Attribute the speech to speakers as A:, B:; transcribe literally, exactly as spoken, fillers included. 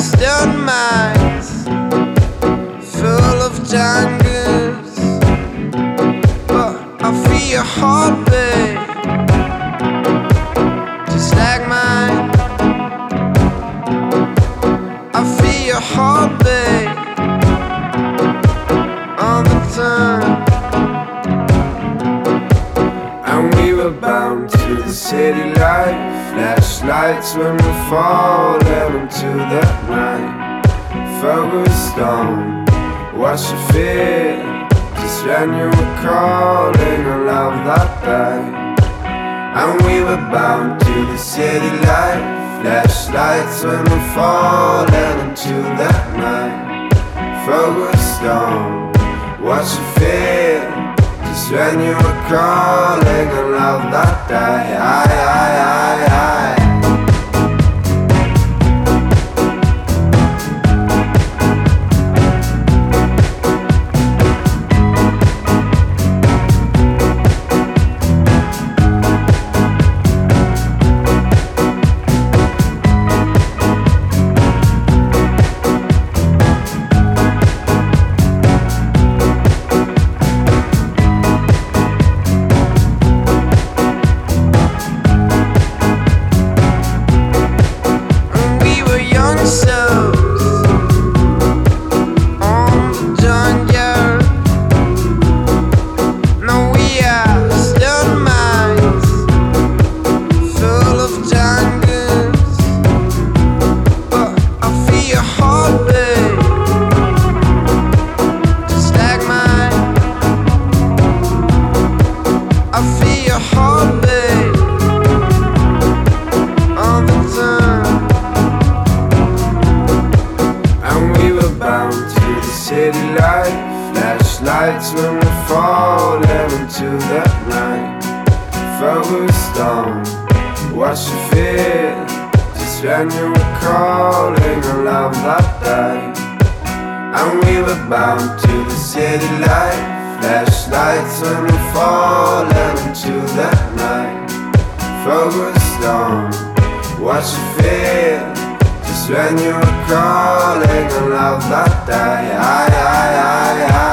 A: stone mines full of jungles, but I feel your heartbeat just like mine. I feel your heartbeat all the time. And we were bound to the city life, flashlights when we falling into the night. Focused on what you feel, just when you were calling a love that died. And we were bound to the city life, flashlights when we're falling into that night. Focused on what you feel, just when you were calling a love that died. I, I, I, I. City life, flashlights when we're falling into the night. Focused on what you feel, just when you were calling a love that died. And we were bound to the city life, flashlights when we're falling into the night. Focused on what you feel, just when you were calling a love that died. I, I, I, I.